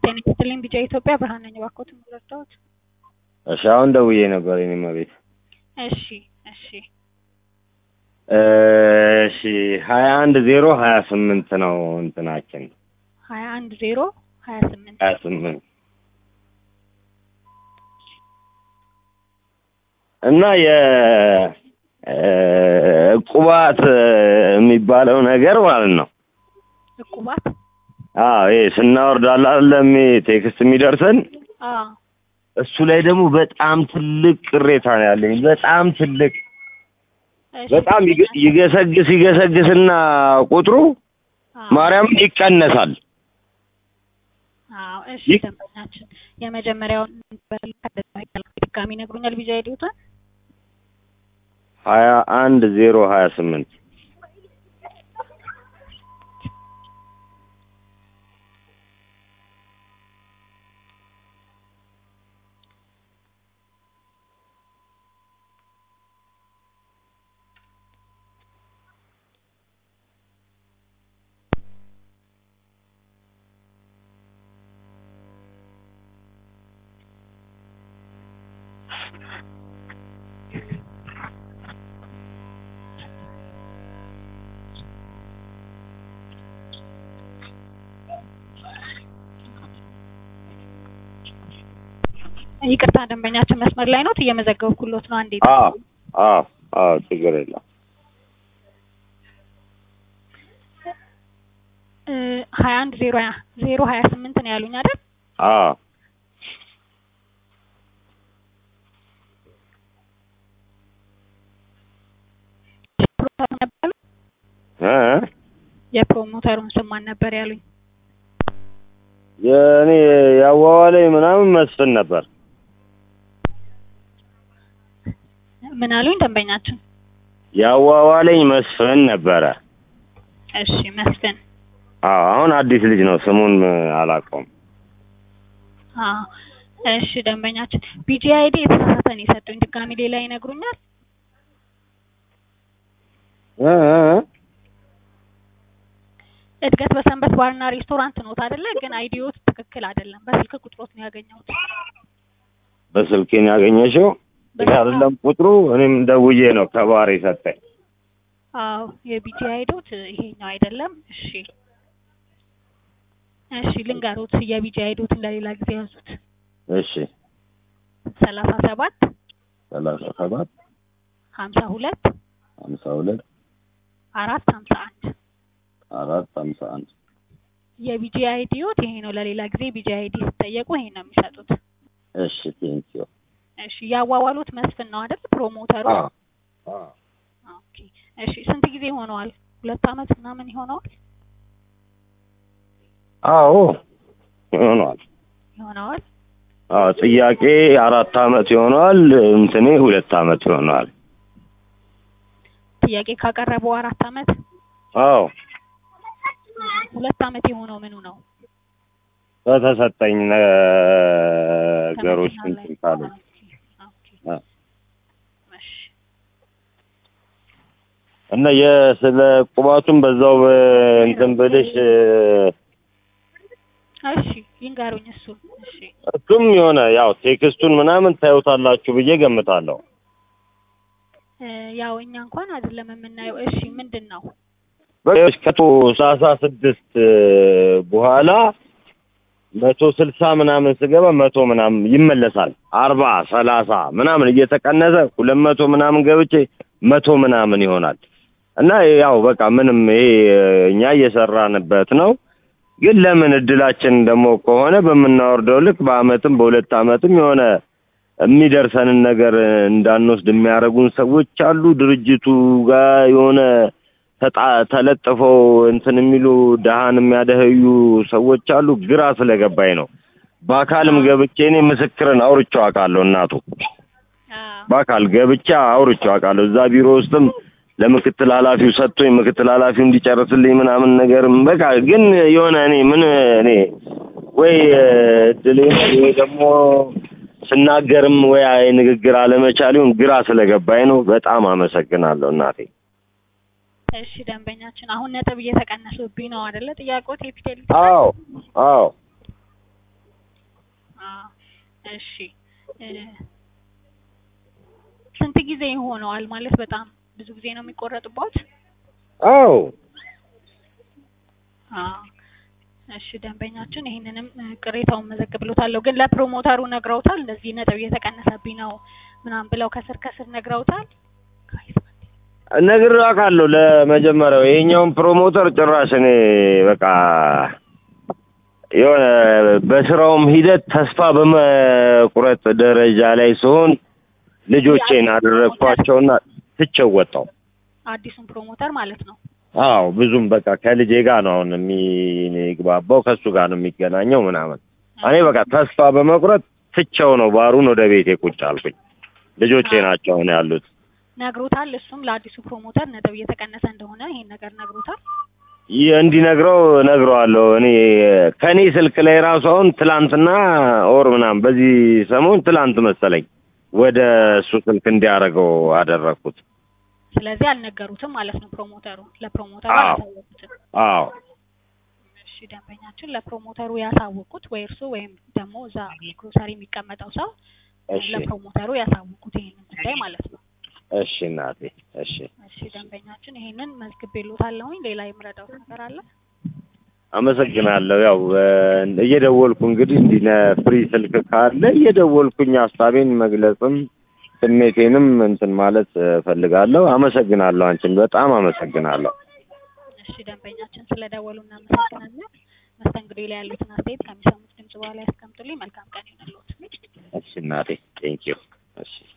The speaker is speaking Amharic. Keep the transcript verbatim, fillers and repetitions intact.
ጤና ይስጥልኝ ቢጫ ኢትዮጵያ ብርሃን ነኝ። እባክዎት ምረዳዎት? እሺ አሁን ደውዬ ነበር የኔ ቤት። እሺ እሺ እሺ ሀያ አንድ ዜሮ ሀያ ስምንት ነው እንትናችን ሀያ አንድ ዜሮ ሀያ ስምንት ሀያ ስምንት እና የ ቁባት የሚባለው ነገር ማለት ነው። ቁባት አዎ ይሄ ስናወርድ አይደለም ቴክስት የሚደርሰን አዎ እሱ ላይ ደግሞ በጣም ትልቅ ቅሬታ ነው ያለኝ። በጣም ትልቅ በጣም ይገሰግስ ይገሰግስና ቁጥሩ ማርያም ይቀነሳል። አዎ እሺ ደንበኛችን የመጀመሪያው ድጋሚ ነግሩኛል። ቢዛ አይዲውታል ሀያ አንድ ዜሮ ሀያ ስምንት ይቅርታ ደንበኛችን መስመር ላይ ነው እየመዘገብኩሎት ነው። አንዴ አዎ አዎ አዎ ችግር የለም። ሀያ አንድ ዜሮ ዜሮ ሀያ ስምንት ነው ያሉኝ አይደል? አዎ እ የፕሮሞተሩን ስም ማን ነበር ያሉኝ? የኔ ያዋዋለኝ ምናምን መስፍን ነበር። ምን አሉኝ ደንበኛችን? ያዋዋለኝ መስፍን ነበረ። እሺ መስፍን። አዎ አሁን አዲስ ልጅ ነው ስሙን አላውቀውም። አዎ እሺ ደንበኛችን ቢጂአይዲ የተሳሳተ ነው የሰጡኝ። ድጋሚ ሌላ ይነግሩኛል? እ እድገት በሰንበት ባርና ሬስቶራንት ነው አይደለ? ግን አይዲዮት ትክክል አይደለም። በስልክ ቁጥሮት ነው ያገኘሁት። በስልኬን ያገኘሽው? አይደለም ቁጥሩ እኔም ደውዬ ነው ከባሪ ሰጠኝ። አዎ የቢጂ አይዲዮት ይሄኛው አይደለም። እሺ እሺ ልንገሩት የቢጂ አይዲዮት ለሌላ ጊዜ ያዙት። እሺ ሰላሳ ሰባት ሰላሳ ሰባት ሀምሳ ሁለት ሀምሳ ሁለት አራት ሀምሳ አንድ አራት ሀምሳ አንድ የቢጂ አይዲዮት ይሄ ነው። ለሌላ ጊዜ ቢጂ አይዲ ሲጠየቁ ይሄ ነው የሚሰጡት። እሺ ቴንኪው። እሺ ያዋዋሉት መስፍን ነው አይደል? ፕሮሞተሩ? አዎ አዎ ኦኬ እሺ ስንት ጊዜ ሆነዋል? ሁለት አመት ምናምን ይሆነዋል? አዎ ይሆነዋል ይሆነዋል። አዎ ጥያቄ አራት አመት ይሆነዋል። እንትኔ ሁለት አመት ይሆነዋል። ጥያቄ ካቀረበው አራት አመት? አዎ ሁለት አመት የሆነው ምኑ ነው? በተሰጠኝ ነገሮች እንትን ካሉ እና የስለ ቁባቱን በዛው እንትን ብልሽ እሺ ይንገሩኝ። እሱ እሺ እሱም የሆነ ያው ቴክስቱን ምናምን ታዩታላችሁ ብዬ ገምታለሁ። ያው እኛ እንኳን አይደለም የምናየው። እሺ ምንድነው? በከቶ ሰላሳ ስድስት በኋላ መቶ ስልሳ ምናምን ስገባ መቶ ምናምን ይመለሳል። አርባ ሰላሳ ምናምን እየተቀነሰ ሁለት መቶ ምናምን ገብቼ መቶ ምናምን ይሆናል። እና ያው በቃ ምንም ይሄ እኛ እየሰራንበት ነው። ግን ለምን እድላችን ደግሞ ከሆነ በመናወርደው ልክ በአመትም በሁለት አመትም የሆነ የሚደርሰንን ነገር እንዳንወስድ የሚያረጉን ሰዎች አሉ። ድርጅቱ ጋር የሆነ ተለጥፈው እንትን የሚሉ ደሃን የሚያደህዩ ሰዎች አሉ። ግራ ስለገባኝ ነው። በአካልም ገብቼ እኔ ምስክርን አውርቼው አውቃለሁ። እናቱ በአካል ገብቼ አውርቼው አውቃለሁ። እዛ ቢሮ ውስጥም ለምክትል ኃላፊው ሰጥቶኝ ምክትል ኃላፊው እንዲጨርስልኝ ምናምን ነገርም በቃ ግን የሆነ እኔ ምን እኔ ወይ ድሌ ወይ ደግሞ ስናገርም ወይ አይ ንግግር አለመቻሉን ግራ ስለገባኝ ነው። በጣም አመሰግናለሁ እናቴ። እሺ ደንበኛችን አሁን ነጥብ እየተቀነሰብኝ ነው አይደለ? ጥያቄው ቴፒቴል አዎ አዎ እሺ ስንት ጊዜ ሆነዋል ማለት በጣም ብዙ ጊዜ ነው የሚቆረጥበት? አዎ አዎ እሺ ደንበኛችን ይሄንንም ቅሬታውን መዘግብሎታለሁ። ግን ለፕሮሞተሩ ነግረውታል እንደዚህ ነጥብ እየተቀነሰብኝ ነው ምናምን ብለው ከስር ከስር ነግረውታል? ነግሬዋለሁ ለመጀመሪያው ይሄኛውን ፕሮሞተር ጭራሽ እኔ በቃ የሆነ በስራውም ሂደት ተስፋ በመቁረጥ ደረጃ ላይ ሲሆን ልጆቼን አደረኳቸውና ትቼው ወጣሁ። አዲሱን ፕሮሞተር ማለት ነው? አዎ ብዙም በቃ ከልጄ ጋር ነው አሁን የሚግባባው ከሱ ጋር ነው የሚገናኘው ምናምን እኔ በቃ ተስፋ በመቁረጥ ትቼው ነው ባሩን ወደ ቤቴ ቁጭ አልኩኝ። ልጆቼ ናቸው አሁን ያሉት። ነግሮታል? እሱም ለአዲሱ ፕሮሞተር ነጥብ እየተቀነሰ እንደሆነ ይሄን ነገር ነግሮታል? እንዲነግረው ነግረዋለሁ። እኔ ከኔ ስልክ ላይ ራሱ አሁን ትላንትና ኦር ምናምን በዚህ ሰሞን ትላንት መሰለኝ ወደ እሱ ስልክ እንዲያደርገው አደረኩት። ስለዚህ አልነገሩትም ማለት ነው ፕሮሞተሩ ለፕሮሞተሩ አላሳወቁትም? አዎ እሺ ደንበኛችን ለፕሮሞተሩ ያሳወቁት ወይ እርሱ ወይም ደግሞ እዛ ግሮሰሪ የሚቀመጠው ሰው ለፕሮሞተሩ ያሳወቁት ይሄንን ጉዳይ ማለት ነው? እሺ እናቴ እሺ እሺ ደንበኛችን ይሄንን መዝግቤልዎታለሁኝ። ሌላ የምረዳው ነገር አለ? አመሰግናለሁ። ያው እየደወልኩ እንግዲህ እንዲህ ፍሪ ስልክ ካለ እየደወልኩኝ ሀሳቤን መግለጽም ስሜቴንም እንትን ማለት ፈልጋለሁ። አመሰግናለሁ። አንቺን በጣም አመሰግናለሁ። እሺ ደንበኛችን ስለደወሉ እናመሰግናለን። መስተንግዶ ላይ ያሉትን አስተያየት ከሚሰሙት ድምጽ በኋላ ያስቀምጡልኝ። መልካም ቀን ይሁንልዎት። እሺ እናቴ ቴንክ ዩ። እሺ